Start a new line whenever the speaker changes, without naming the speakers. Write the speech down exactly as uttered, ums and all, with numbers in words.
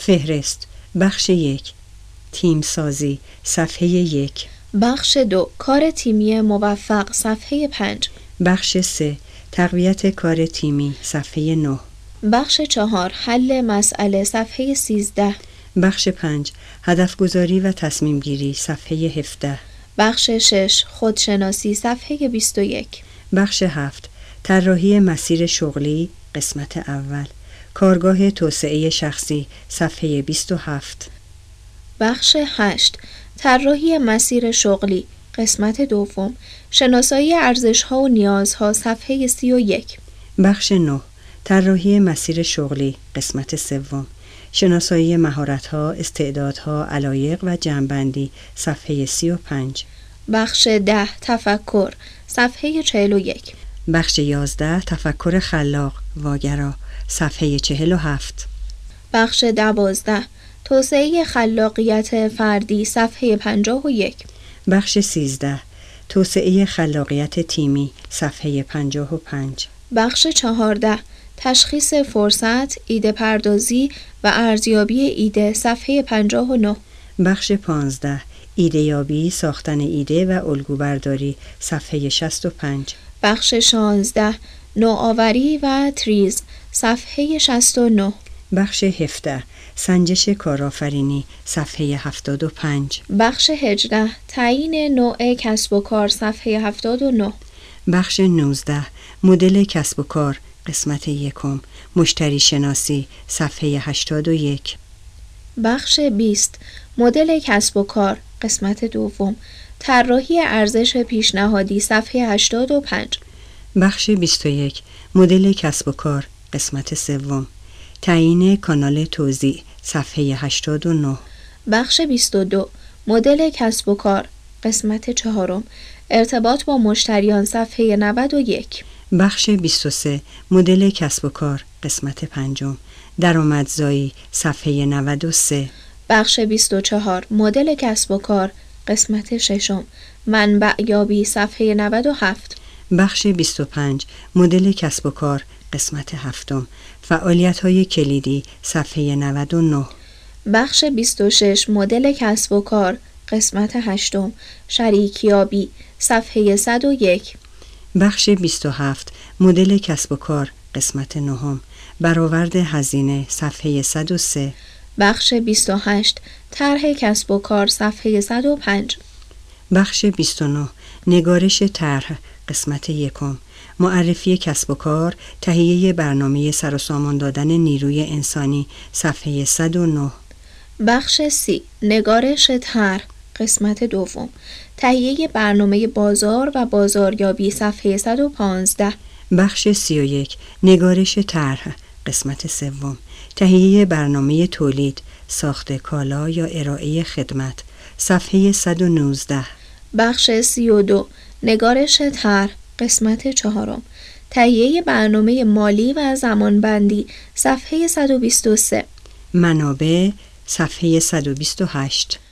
فهرست بخش یک تیم سازی صفحه یک.
بخش دو کار تیمی موفق صفحه پنج.
بخش سه تقویت کار تیمی صفحه نه.
بخش چهار حل مسئله صفحه سیزده.
بخش پنج هدفگذاری و تصمیم گیری صفحه هفده.
بخش شش خودشناسی صفحه بیست و یک.
بخش هفت طراحی مسیر شغلی قسمت اول. کارگاه توسعه شخصی صفحه بیست و هفت.
بخش هشت طراحی مسیر شغلی قسمت دوم. شناسایی ارزش‌ها و نیازها صفحه سی و یک.
بخش نه طراحی مسیر شغلی قسمت سوم. شناسایی مهارت‌ها، استعدادها، علایق و جمع‌بندی صفحه سی و پنج.
بخش ده تفکر صفحه چهل و یک.
بخش یازده تفکر خلاق واگرا صفحه چهل و هفت.
بخش دوازده توسعه خلاقیت فردی صفحه پنجاه و یک.
بخش سیزده توسعه خلاقیت تیمی صفحه پنجاه و پنج.
بخش چهارده تشخیص فرصت، ایده پردازی و ارزیابی ایده صفحه پنجاه و نه.
بخش پانزده ایده یابی، ساختن ایده و الگوبرداری صفحه شصت و پنج.
بخش شانزده نوآوری و تریز صفحه شصت و نه.
بخش هفده سنجش کارآفرینی صفحه هفتاد و پنج.
بخش هجده تعیین نوع کسب و کار صفحه هفتاد و نه.
بخش نوزده مدل کسب و کار قسمت یکم. مشتری شناسی صفحه هشتاد و یک.
بخش بیست مدل کسب و کار قسمت دوم. طراحی ارزش پیشنهادی صفحه هشتاد و پنج.
بخش بیست و یک مدل کسب و کار قسمت سوم. تعیین کانال توزیع صفحه هشتاد و نه.
بخش بیست و دو مدل کسب و کار قسمت چهارم. ارتباط با مشتریان صفحه نود و یک.
بخش بیست و سه مدل کسب و کار قسمت پنجم. درآمدزایی صفحه نود و سه.
بخش بیست و چهار مدل کسب و کار قسمت ششم. منبع یابی صفحه نود و هفت.
بخش بیست و پنج مدل کسب و کار قسمت هفتم. فعالیت‌های کلیدی صفحه نود و نه.
بخش بیست و شش مدل کسب و کار قسمت هشتم. شریکیابی صفحه صد و یک.
بخش بیست و هفت مدل کسب و کار قسمت نهم. برآورد هزینه صفحه صد و سه.
بخش بیست و هشت طرح کسب و کار صفحه صد و پنج.
بخش بیست و نه نگارش طرح قسمت یکم. معرفی کسب و کار، تهیه برنامه سر و سامان دادن نیروی انسانی صفحه صد و نه.
بخش سی نگارش طرح قسمت دوم. تهیه برنامه بازار و بازاریابی صفحه صد و پانزده.
بخش سی و یک نگارش طرح قسمت سوم. تهیه برنامه تولید، ساخت کالا یا ارائه خدمت صفحه صد و نوزده.
بخش سی و دو نگارش طرح قسمت چهارم. تهیه برنامه مالی و زمانبندی صفحه صد و بیست و سه.
منابع صفحه صد و بیست و هشت.